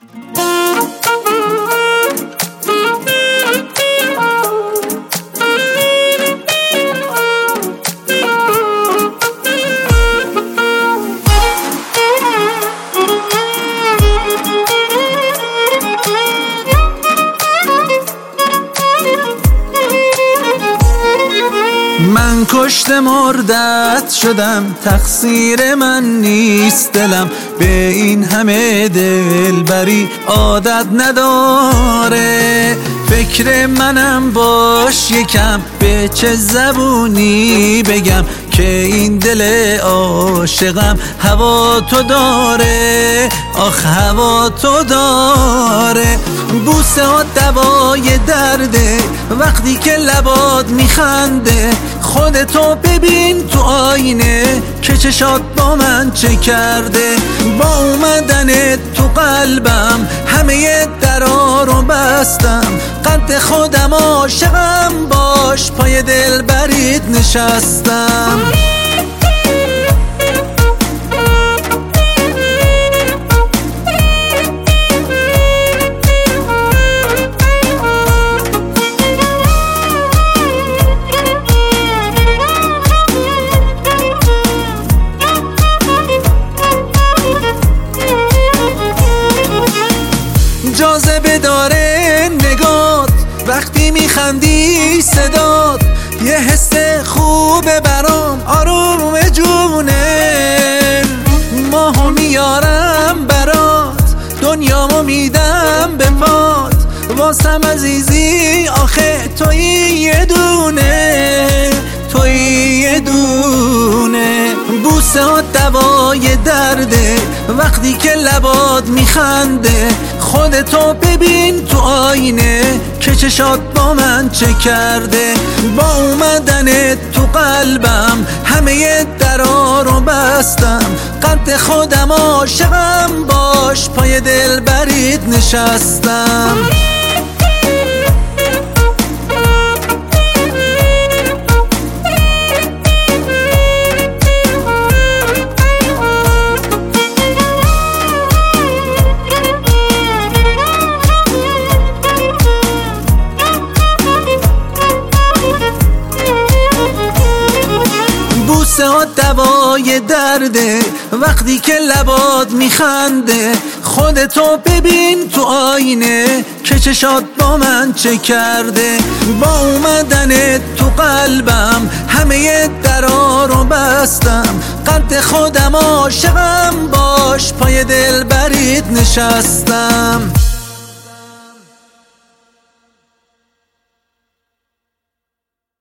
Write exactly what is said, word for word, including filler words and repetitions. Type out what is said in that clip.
من کشته مردت شدم، تقصیر من نیست، دلم به این همه دلبری عادت نداره. فکر منم باش یکم، به چه زبونی بگم که این دل عاشقم هوا تو داره، آخ هوا تو داره. بوسه ها دوای درده وقتی که لبات میخنده، خودتو ببین تو آینه که چشات با من چه کرده. با اومدن تو قلبم همه درا رو بستم، قد خودم عاشقم باش، پای دل برید نشستم. جاذبه داره نگات وقتی میخندی، صدات یه حس خوبه برام، آروم جونه. ماهو میارم برات، دنیامو میدم به پات، واسم عزیزی آخه توی یه دونه، توی یه دونه. بوسه ها دوای درده وقتی که لبات میخنده، خودتو ببین تو آینه که چشات با من چه کرده. با اومدن تو قلبم همه درا رو بستم، قد خودم عاشقم باش، پای دل برید نشستم. بوسه ها دوای درده وقتی که لبات میخنده، خودتو ببین تو آینه که چشات با من چه کرده. با اومدن تو قلبم همه درا رو بستم، قد خودم عاشقم باش، پای دل برید نشستم.